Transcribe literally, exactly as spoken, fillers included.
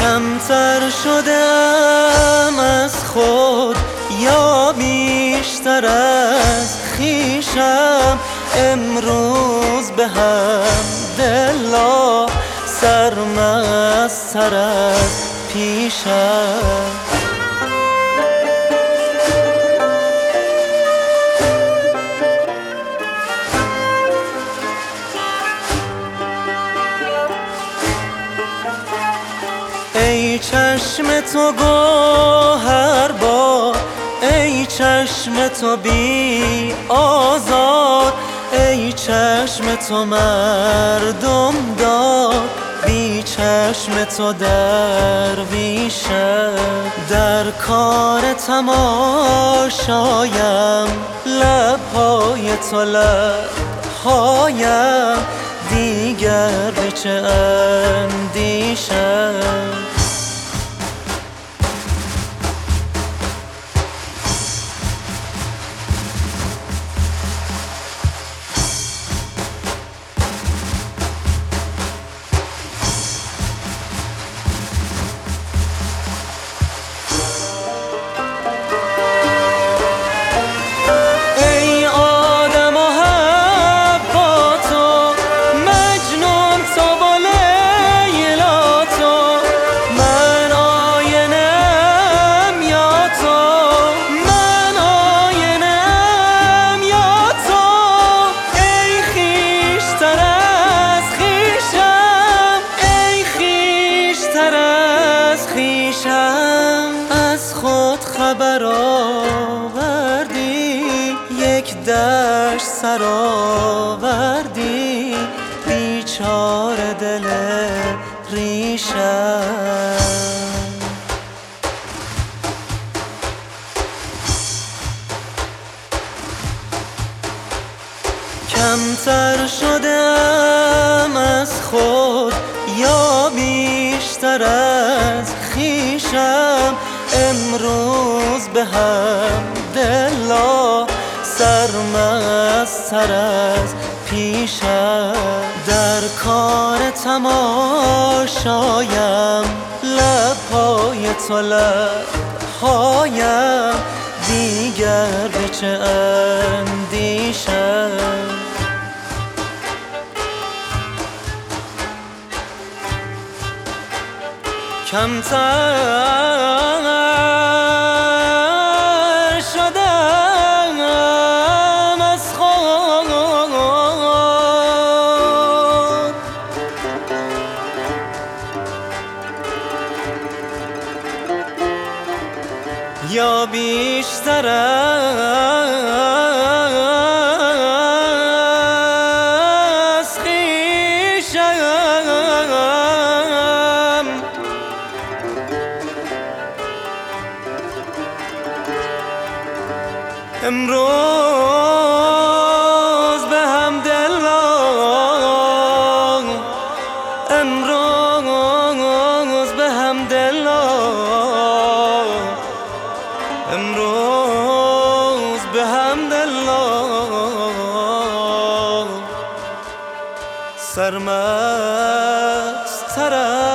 کمتر شدم از خود یا بیشتر از خویشم، امروز به حمدالله سرمست‌تر از پیشم. ای چشم تو گوهر بار، ای چشم تو بی آزار، ای چشم تو مردم دار، بی چشم تو درویشم. در کار تماشایم لبهای تو لبهایم، دیگر به چه اندیشم. از خود خبر آوردی، یک دشت سر آوردی، بیچاره دل ریشم. کمتر شدم از خود یا بیشتر از خویشم، امروز به حمدالله سرمست‌تر از پیشم. در کار تماشایم لبهای تو لبهایم، دیگر به چه اندیشم. کمتر شدم از خود یا بیشتر از خویشم. امروز به حمدالله، امروز به حمدالله، امروز به حمدالله سرمست‌تر